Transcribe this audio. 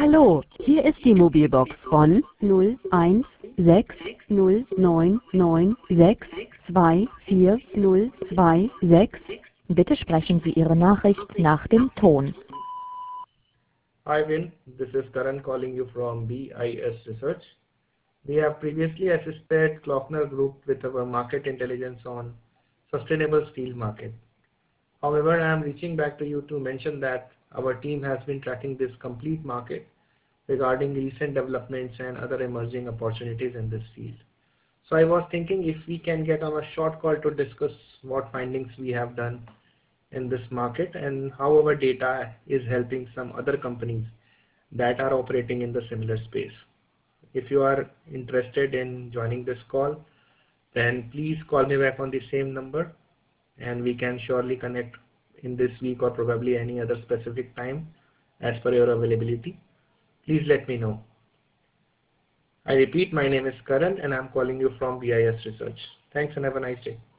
Hallo, hier ist die Mobilbox von 016099624026. Bitte sprechen Sie Ihre Nachricht nach dem Ton. Hi Win, this is Karan calling you from BIS Research. We have previously assisted Klockner Group with our market intelligence on sustainable steel market. However, I am reaching back to you to mention that our team has been tracking this complete market regarding recent developments and other emerging opportunities in this field. So I was thinking if we can get on a short call to discuss what findings we have done in this market and how our data is helping some other companies that are operating in the similar space. If you are interested in joining this call, then please call me back on the same number and we can surely connect in this week or probably any other specific time as per your availability. Please let me know. I repeat, my name is Karan and I'm calling you from BIS Research. Thanks and have a nice day.